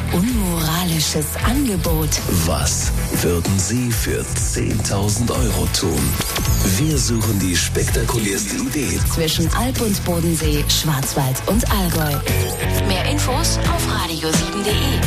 unmoralisches Angebot. Was würden Sie für 10.000 Euro tun? Wir suchen die spektakulärste Idee Zwischen Alp und Bodensee, Schwarzwald und Allgäu. Mehr Infos auf radio7.de.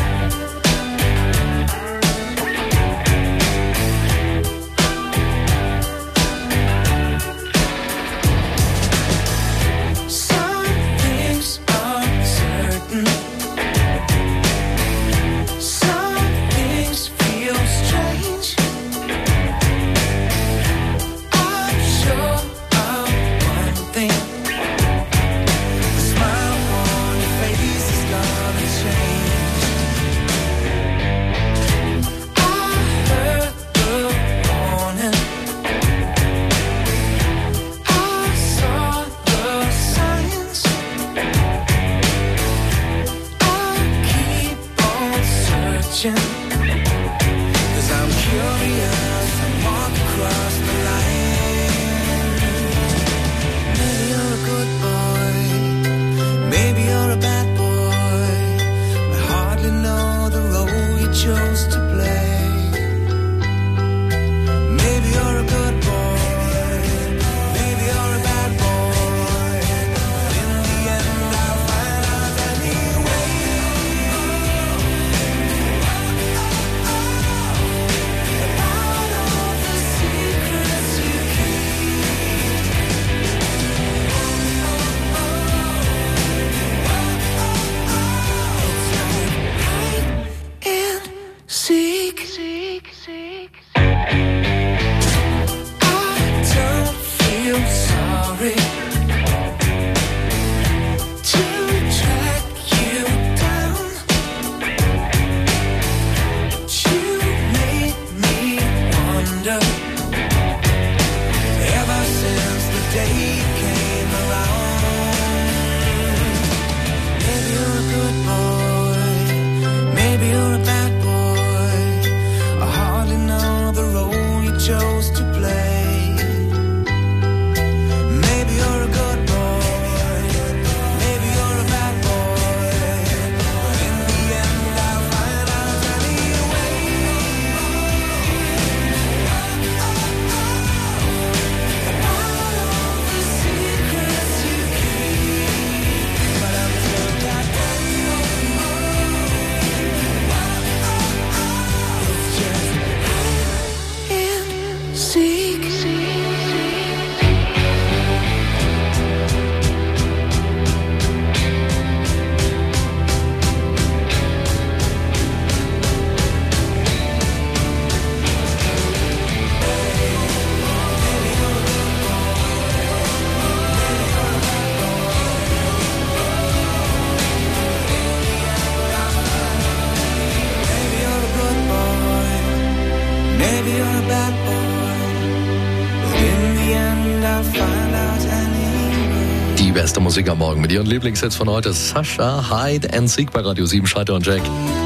Die beste Musik am Morgen mit ihren Lieblingssets von heute. Sascha, Hide and Seek bei Radio 7, Schalter und Jack.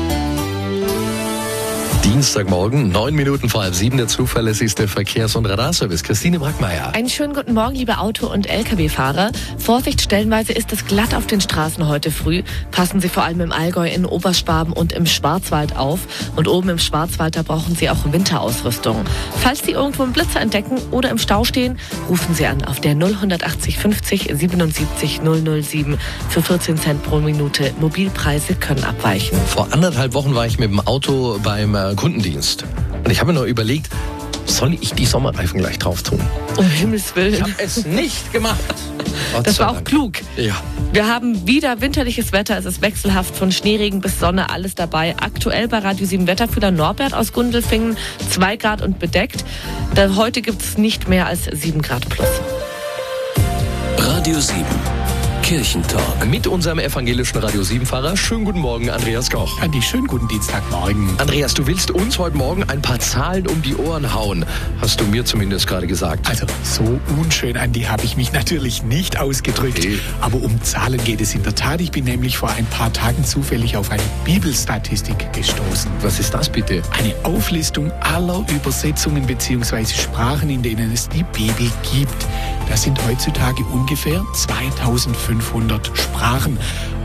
Dienstagmorgen, 9 Minuten vor 6:30, der zuverlässigste Verkehrs- und Radarservice. Christine Brackmeier. Einen schönen guten Morgen, liebe Auto- und Lkw-Fahrer. Vorsicht, stellenweise ist es glatt auf den Straßen heute früh. Passen Sie vor allem im Allgäu, in Oberschwaben und im Schwarzwald auf. Und oben im Schwarzwald, da brauchen Sie auch Winterausrüstung. Falls Sie irgendwo einen Blitzer entdecken oder im Stau stehen, rufen Sie an auf der 080 50 77 007 für 14 Cent pro Minute. Mobilpreise können abweichen. Vor 1,5 Wochen war ich mit dem Auto beim Kundendienst. Und ich habe mir nur überlegt, soll ich die Sommerreifen gleich drauf tun? Um Himmels Willen. Ich habe es nicht gemacht. Das war auch klug. Ja. Wir haben wieder winterliches Wetter. Es ist wechselhaft von Schneeregen bis Sonne, alles dabei. Aktuell bei Radio 7 Wetterführer Norbert aus Gundelfingen, 2 Grad und bedeckt. Heute gibt es nicht mehr als 7 Grad plus. Radio 7 Kirchentalk. Mit unserem evangelischen Radio 7-Fahrer. Schönen guten Morgen, Andreas Koch. Andi, schönen guten Dienstagmorgen. Andreas, du willst uns heute Morgen ein paar Zahlen um die Ohren hauen. Hast du mir zumindest gerade gesagt. Also so unschön, Andi, habe ich mich natürlich nicht ausgedrückt. Okay. Aber um Zahlen geht es in der Tat. Ich bin nämlich vor ein paar Tagen zufällig auf eine Bibelstatistik gestoßen. Was ist das bitte? Eine Auflistung aller Übersetzungen bzw. Sprachen, in denen es die Bibel gibt. Das sind heutzutage ungefähr 2500 Sprachen.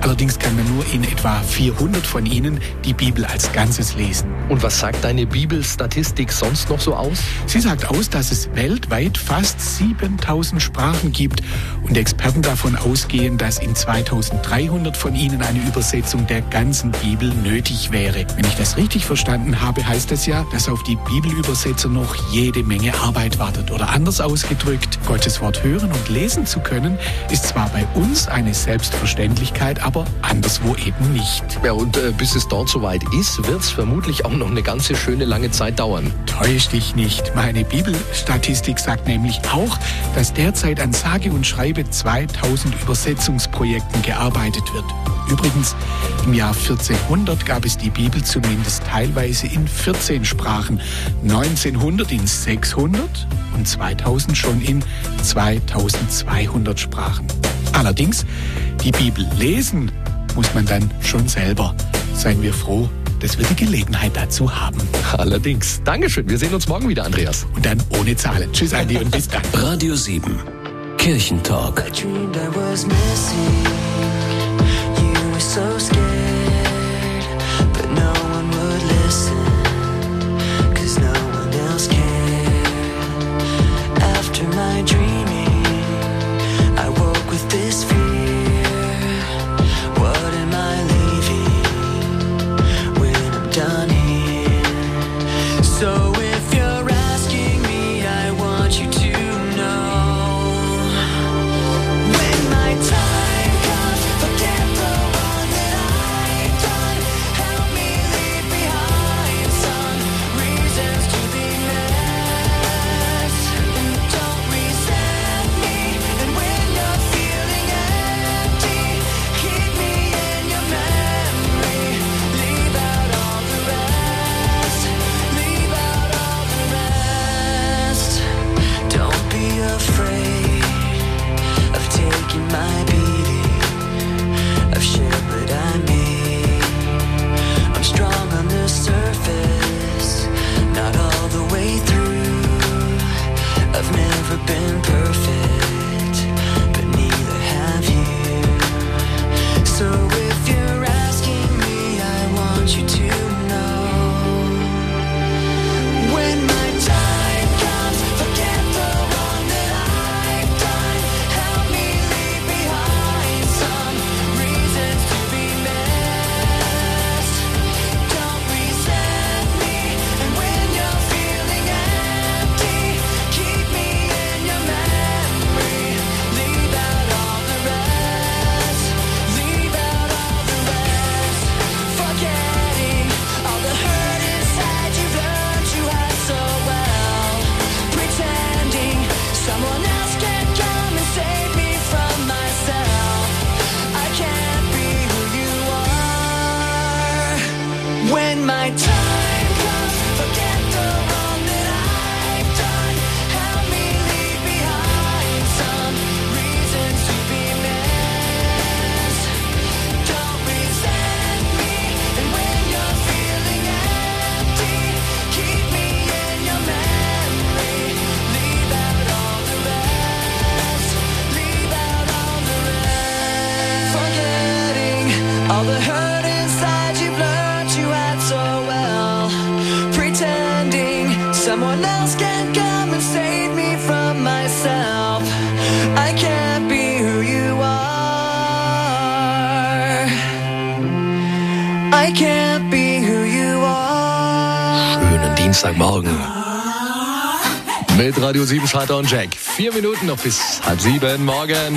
Allerdings kann man nur in etwa 400 von ihnen die Bibel als Ganzes lesen. Und was sagt deine Bibelstatistik sonst noch so aus? Sie sagt aus, dass es weltweit fast 7000 Sprachen gibt und Experten davon ausgehen, dass in 2300 von ihnen eine Übersetzung der ganzen Bibel nötig wäre. Wenn ich das richtig verstanden habe, heißt das ja, dass auf die Bibelübersetzer noch jede Menge Arbeit wartet. Oder anders ausgedrückt, Gottes Wort hören und lesen zu können, ist zwar bei uns eine Selbstverständlichkeit, aber anderswo eben nicht. Ja, und bis es dort soweit ist, wird es vermutlich auch noch eine ganze schöne lange Zeit dauern. Täusch dich nicht. Meine Bibelstatistik sagt nämlich auch, dass derzeit an sage und schreibe 2000 Übersetzungsprojekten gearbeitet wird. Übrigens, im Jahr 1400 gab es die Bibel zumindest teilweise in 14 Sprachen, 1900 in 600 und 2000 schon in 2200 Sprachen. Allerdings, die Bibel lesen muss man dann schon selber. Seien wir froh, dass wir die Gelegenheit dazu haben. Allerdings. Dankeschön. Wir sehen uns morgen wieder, Andreas. Und dann ohne Zahlen. Tschüss, Andi, und bis dann. Radio 7. Kirchentalk. So scared, but no one would listen, 'cause no one else cared. After my dreaming, I woke with this fear. What am I leaving when I'm done here? So if you're asking me, I want you to know, when my time comes, forget the my beating of shit that I made. I'm strong on the surface, not all the way through. I've never been perfect, but neither have you. So if you're asking me, I want you to know, when my time comes, forget the wrong that I've done. Help me leave behind some reasons to be missed. Don't resent me, and when you're feeling empty, keep me in your memory. Leave out all the rest. Leave out all the rest. Forgetting all the hurt inside you've learned you had so well. Pretending someone else can come and save me from myself. I can't be who you are. When my time comes, forget the wrong that I've done. Help me leave behind some reasons to be missed. Don't resent me, and when you're feeling empty, keep me in your memory. Leave out all the rest. Leave out all the rest. Forgetting all the hurt inside you've learned you had so well. Pretending someone else can come and save me from myself. I can't be who you are. I can't be who you are. Schönen Dienstagmorgen. Mit Radio 7 Schalter und Jack. 4 Minuten noch bis 6:30 morgen.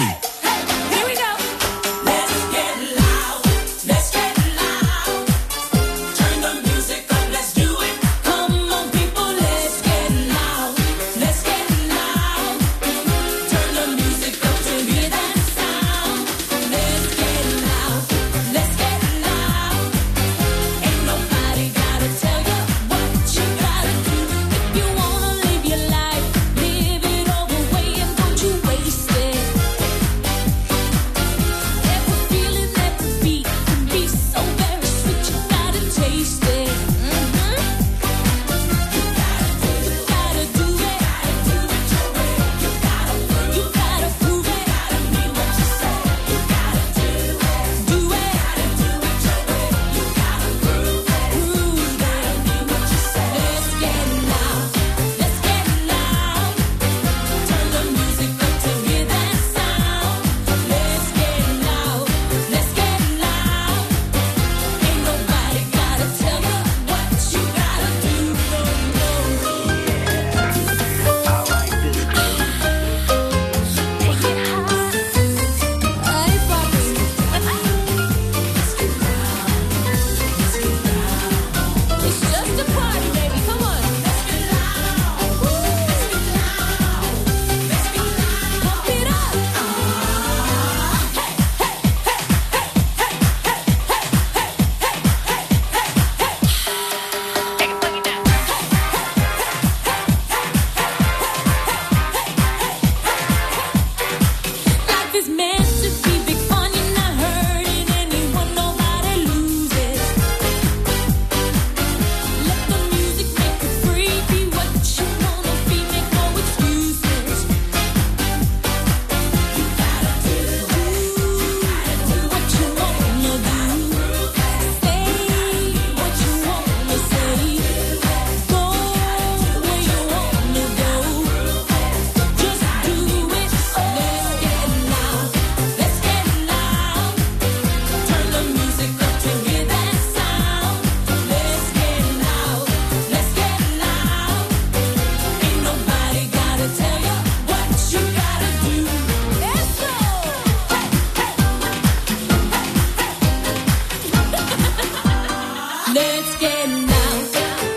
Let's get loud.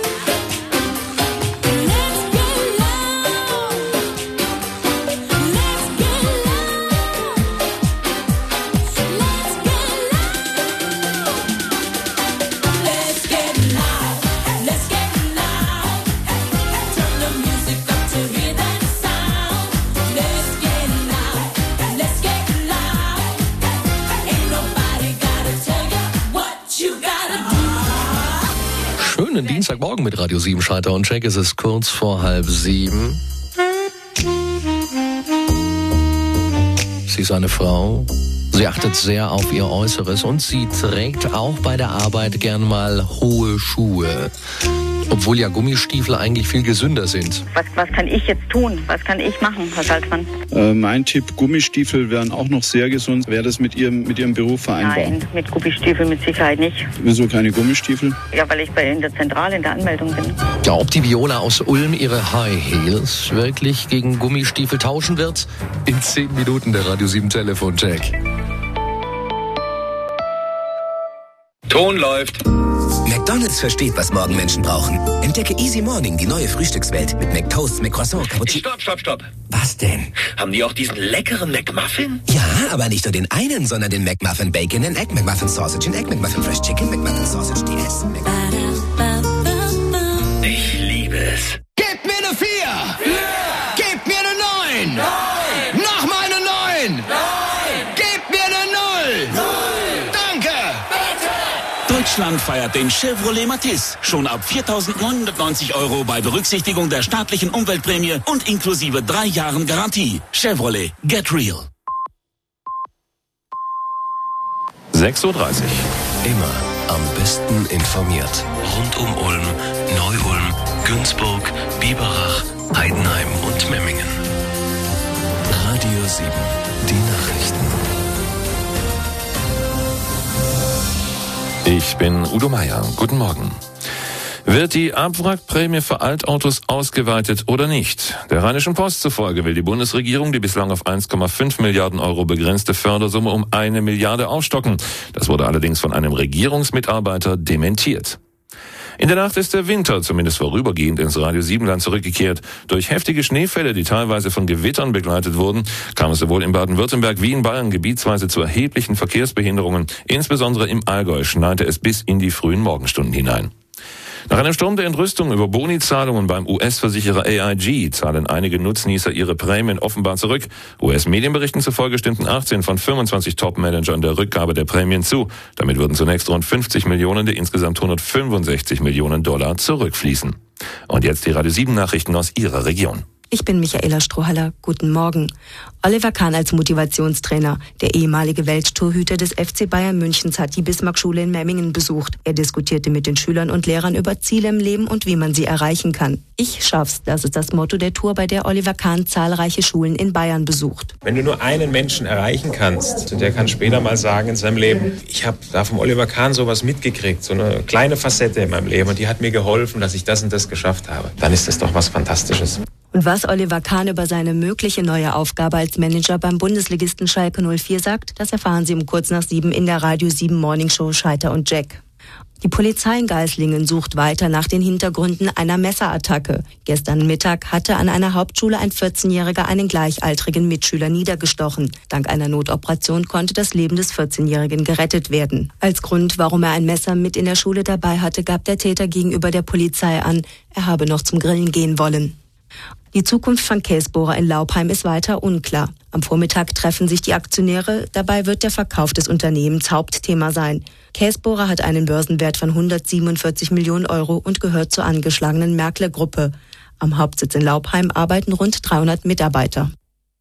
Let's get loud. Let's get loud. Let's get loud. Let's get loud. Turn the music up to hear that sound. Let's get loud. Let's get loud. Ain't nobody gotta tell you what you gotta do. Schönen Dienstagmorgen mit Radio 7 Schalter und Check. Es ist kurz vor 6:30. Sie ist eine Frau. Sie achtet sehr auf ihr Äußeres und sie trägt auch bei der Arbeit gern mal hohe Schuhe. Obwohl ja Gummistiefel eigentlich viel gesünder sind. Was kann ich jetzt tun? Was kann ich machen, Herr Salzmann? Mein Tipp, Gummistiefel wären auch noch sehr gesund. Wäre das mit Ihrem Beruf vereinbar? Nein, mit Gummistiefeln mit Sicherheit nicht. Wieso keine Gummistiefel? Ja, weil ich in der Zentrale in der Anmeldung bin. Ja, ob die Viola aus Ulm ihre High Heels wirklich gegen Gummistiefel tauschen wird? In 10 Minuten der Radio 7 Telefoncheck. Ton läuft. McDonald's versteht, was Morgenmenschen brauchen. Entdecke Easy Morning, die neue Frühstückswelt mit McToast, McCroissant, Cappuccino. Stopp. Was denn? Haben die auch diesen leckeren McMuffin? Ja, aber nicht nur den einen, sondern den McMuffin Bacon and Egg, McMuffin Sausage and Egg, McMuffin Fresh Chicken, McMuffin Sausage DS. Ich liebe es. Gebt mir eine 4! Yeah. Gebt mir eine 9! 9! Nochmal eine 9! 9! Gebt mir eine 0! 0! Danke! Deutschland feiert den Chevrolet Matiz. Schon ab 4.990 € bei Berücksichtigung der staatlichen Umweltprämie und inklusive 3 Jahren Garantie. Chevrolet, get real. 6:30 Uhr. Immer am besten informiert. Rund um Ulm, Neu-Ulm, Günzburg, Biberach, Heidenheim und Memmingen. Radio 7, die Nachrichten. Ich bin Udo Meier. Guten Morgen. Wird die Abwrackprämie für Altautos ausgeweitet oder nicht? Der Rheinischen Post zufolge will die Bundesregierung die bislang auf 1,5 Milliarden € begrenzte Fördersumme um 1 Milliarde aufstocken. Das wurde allerdings von einem Regierungsmitarbeiter dementiert. In der Nacht ist der Winter, zumindest vorübergehend, ins Radio 7-Land zurückgekehrt. Durch heftige Schneefälle, die teilweise von Gewittern begleitet wurden, kam es sowohl in Baden-Württemberg wie in Bayern gebietsweise zu erheblichen Verkehrsbehinderungen. Insbesondere im Allgäu schneite es bis in die frühen Morgenstunden hinein. Nach einem Sturm der Entrüstung über Boni-Zahlungen beim US-Versicherer AIG zahlen einige Nutznießer ihre Prämien offenbar zurück. US-Medienberichten zufolge stimmten 18 von 25 Top-Managern der Rückgabe der Prämien zu. Damit würden zunächst rund 50 Millionen der insgesamt 165 Millionen $ zurückfließen. Und jetzt die Radio 7 Nachrichten aus Ihrer Region. Ich bin Michaela Strohhaller. Guten Morgen. Oliver Kahn als Motivationstrainer. Der ehemalige Welttorhüter des FC Bayern Münchens hat die Bismarck-Schule in Memmingen besucht. Er diskutierte mit den Schülern und Lehrern über Ziele im Leben und wie man sie erreichen kann. Ich schaff's, das ist das Motto der Tour, bei der Oliver Kahn zahlreiche Schulen in Bayern besucht. Wenn du nur einen Menschen erreichen kannst, der kann später mal sagen in seinem Leben, ich habe da vom Oliver Kahn sowas mitgekriegt, so eine kleine Facette in meinem Leben und die hat mir geholfen, dass ich das und das geschafft habe. Dann ist das doch was Fantastisches. Und was Oliver Kahn über seine mögliche neue Aufgabe als Manager beim Bundesligisten Schalke 04 sagt, das erfahren Sie um kurz nach 7 in der Radio 7 Morning Show Scheiter und Jack. Die Polizei in Geislingen sucht weiter nach den Hintergründen einer Messerattacke. Gestern Mittag hatte an einer Hauptschule ein 14-Jähriger einen gleichaltrigen Mitschüler niedergestochen. Dank einer Notoperation konnte das Leben des 14-Jährigen gerettet werden. Als Grund, warum er ein Messer mit in der Schule dabei hatte, gab der Täter gegenüber der Polizei an, er habe noch zum Grillen gehen wollen. Die Zukunft von Käsbohrer in Laupheim ist weiter unklar. Am Vormittag treffen sich die Aktionäre. Dabei wird der Verkauf des Unternehmens Hauptthema sein. Käsbohrer hat einen Börsenwert von 147 Millionen € und gehört zur angeschlagenen Merkle-Gruppe. Am Hauptsitz in Laupheim arbeiten rund 300 Mitarbeiter.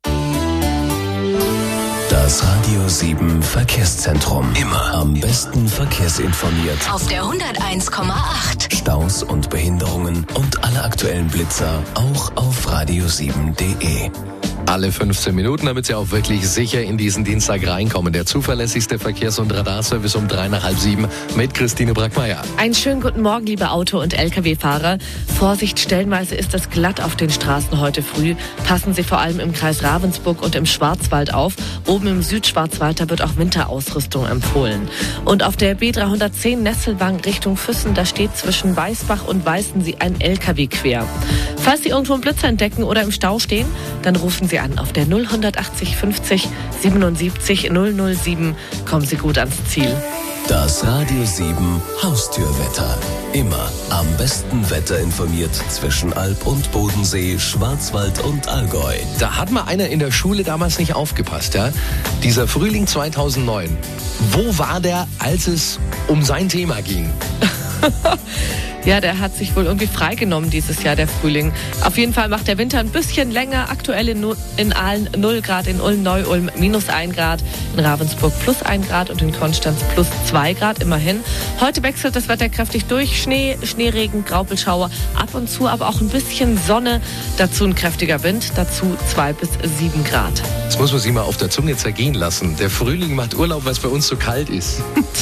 Das Radio 7 Verkehrszentrum. Immer am besten verkehrsinformiert. Auf der 101,8. Staus und Behinderungen und alle aktuellen Blitzer auch auf radio7.de. Alle 15 Minuten, damit Sie auch wirklich sicher in diesen Dienstag reinkommen. Der zuverlässigste Verkehrs- und Radarservice um 6:30 mit Christine Brackmeier. Einen schönen guten Morgen, liebe Auto- und Lkw-Fahrer. Vorsicht, stellenweise ist es glatt auf den Straßen heute früh. Passen Sie vor allem im Kreis Ravensburg und im Schwarzwald auf. Oben im Südschwarzwald, da wird auch Winterausrüstung empfohlen. Und auf der B310 Nesselwang Richtung Füssen, da steht zwischen Weißbach und Weißensee ein Lkw quer. Falls Sie irgendwo einen Blitzer entdecken oder im Stau stehen, dann rufen Sie an auf der 0180 50 77 007. Kommen Sie gut ans Ziel. Das Radio 7 Haustürwetter. Immer am besten Wetter informiert zwischen Alb und Bodensee, Schwarzwald und Allgäu. Da hat mal einer in der Schule damals nicht aufgepasst, ja? Dieser Frühling 2009. Wo war der, als es um sein Thema ging? Ja, der hat sich wohl irgendwie freigenommen dieses Jahr, der Frühling. Auf jeden Fall macht der Winter ein bisschen länger. Aktuell in Aalen 0 Grad, in Ulm, Neu-Ulm -1 Grad, in Ravensburg +1 Grad und in Konstanz +2 Grad immerhin. Heute wechselt das Wetter kräftig durch. Schnee, Schneeregen, Graupelschauer, ab und zu aber auch ein bisschen Sonne. Dazu ein kräftiger Wind, dazu 2 bis 7 Grad. Das muss man sich mal auf der Zunge zergehen lassen. Der Frühling macht Urlaub, weil es bei uns so kalt ist.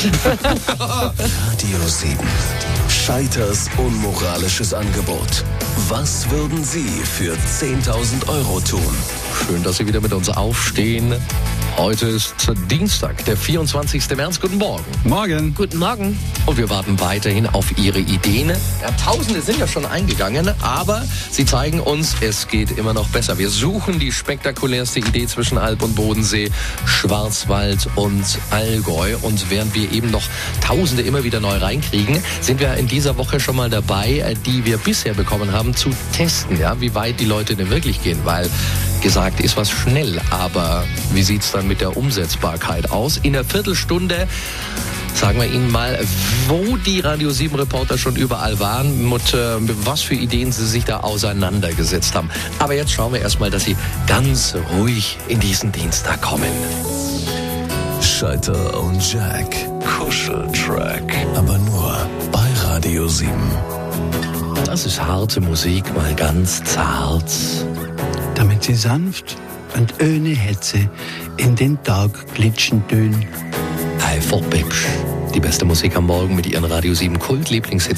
Radio 7. Scheiters unmoralisches Angebot. Was würden Sie für 10.000 € tun? Schön, dass Sie wieder mit uns aufstehen. Heute ist Dienstag, der 24. März. Guten Morgen. Morgen. Guten Morgen. Und wir warten weiterhin auf Ihre Ideen. Ja, Tausende sind ja schon eingegangen, aber Sie zeigen uns, es geht immer noch besser. Wir suchen die spektakulärste Idee zwischen Alb und Bodensee, Schwarzwald und Allgäu. Und während wir eben noch Tausende immer wieder neu reinkriegen, sind wir in dieser Woche schon mal dabei, die wir bisher bekommen haben, zu testen, ja, wie weit die Leute denn wirklich gehen. Weil gesagt ist was schnell, aber wie sieht's dann mit der Umsetzbarkeit aus? In einer Viertelstunde sagen wir Ihnen mal, wo die Radio 7 Reporter schon überall waren, mit was für Ideen sie sich da auseinandergesetzt haben. Aber jetzt schauen wir erstmal, dass Sie ganz ruhig in diesen Dienstag kommen. Scheiter und Jack. Kuscheltrack. Aber nur bei Radio 7. Das ist harte Musik, mal ganz zart. Damit sie sanft und ohne Hetze in den Tag glitschen tun. Einfach hübsch. Die beste Musik am Morgen mit ihren Radio 7 Kult-Lieblingshits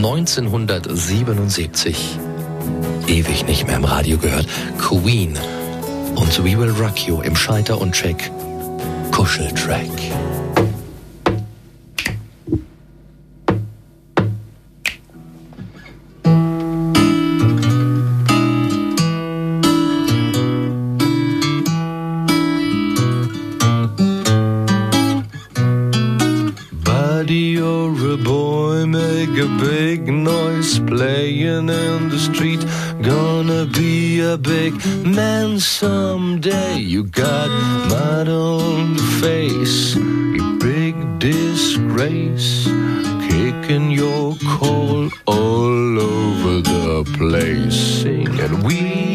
1977. Ewig nicht mehr im Radio gehört. Queen und We Will Rock You im Scheiter und Jack Kuscheltrack. You're a boy, make a big noise, playing in the street, gonna be a big man someday. You got mud on the face, you big disgrace, kicking your coal all over the place, singing we